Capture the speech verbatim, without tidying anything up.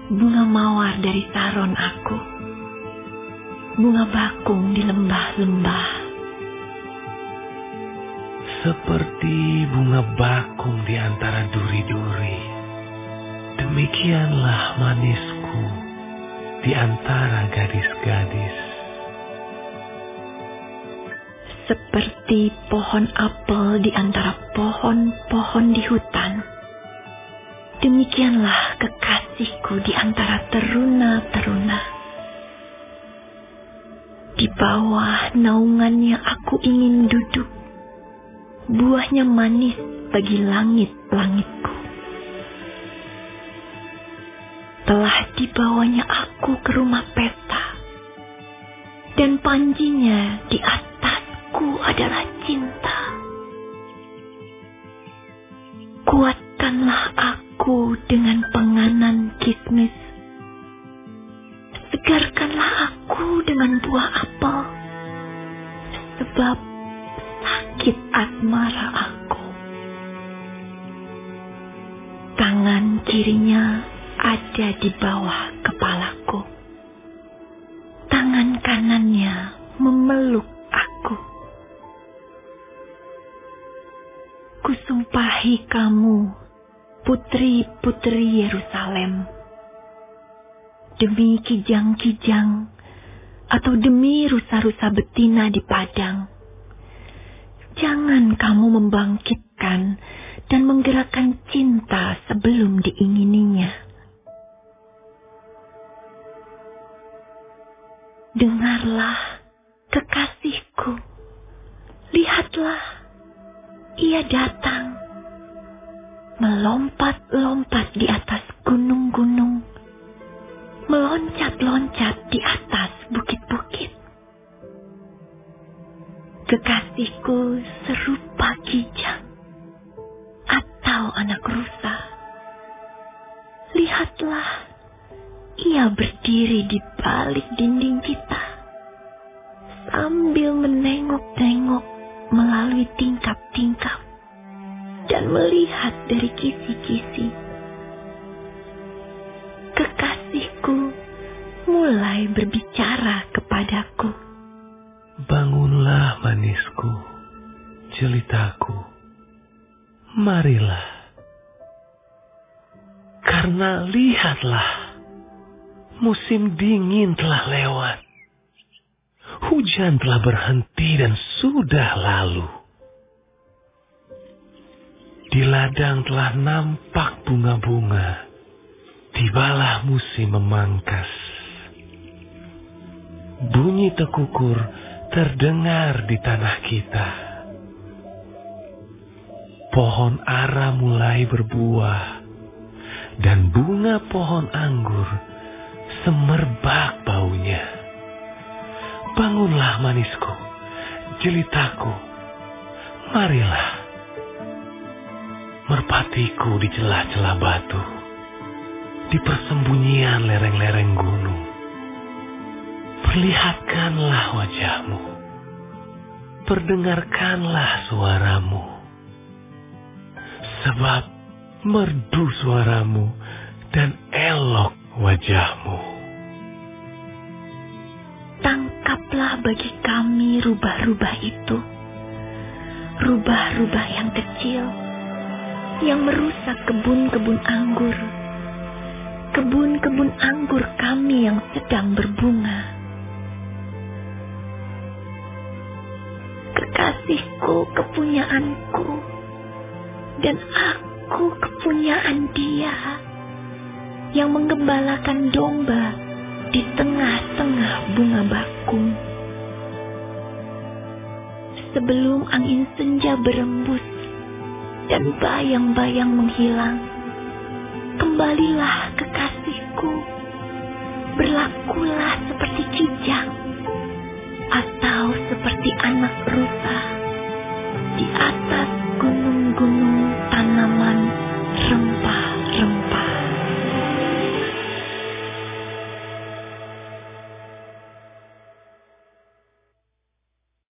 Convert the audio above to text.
bunga mawar dari Saron aku, bunga bakung di lembah-lembah. Seperti bunga bakung di antara duri-duri, demikianlah manisku di antara gadis-gadis. Seperti pohon apel di antara pohon-pohon di hutan, demikianlah kekasihku di antara teruna-teruna. Di bawah naungannya aku ingin duduk, buahnya manis bagi langit-langitku. Telah dibawanya aku ke rumah peta, dan panjinya di atasku adalah cinta. Kuatkanlah aku dengan penganan kismis, segarkanlah aku dengan buah apel, sebab sakit asmara aku. Tangan kirinya ada di bawah kepalaku, tangan kanannya memeluk aku. Kusumpahi kamu, putri-putri Yerusalem, demi kijang-kijang atau demi rusa-rusa betina di padang, jangan kamu membangkitkan dan menggerakkan cinta sebelum diingininya. Dengarlah, kekasihku, lihatlah, ia datang, melompat-lompat di atas gunung-gunung, meloncat-loncat di atas bukit-bukit. Kekasihku serupa kijang atau anak rusa. Lihatlah, ia berdiri di balik dinding kita, sambil menengok-nengok melalui tingkap-tingkap dan melihat dari kisi-kisi. Kekasihku mulai berbicara kepadaku. Bangunlah manisku, jelitaku, marilah. Karena lihatlah, musim dingin telah lewat. Hujan telah berhenti dan sudah lalu. Di ladang telah nampak bunga-bunga. Tibalah musim memangkas. Bunyi tekukur terdengar di tanah kita. Pohon ara mulai berbuah, dan bunga pohon anggur semerbak baunya. Bangunlah manisku, jelitaku, marilah. Merpatiku di celah-celah batu, di persembunyian lereng-lereng gunung. Perlihatkanlah wajahmu, perdengarkanlah suaramu, sebab merdu suaramu dan elok wajahmu. Tangkaplah bagi kami rubah-rubah itu, rubah-rubah yang kecil, yang merusak kebun-kebun anggur, kebun-kebun anggur kami yang sedang berbunga. Kekasihku kepunyaanku, dan aku kepunyaan dia, yang menggembalakan domba di tengah-tengah bunga bakung. Sebelum angin senja berembus dan bayang-bayang menghilang, kembalilah kekasihku, berlakulah seperti kijang atau seperti anak rusa.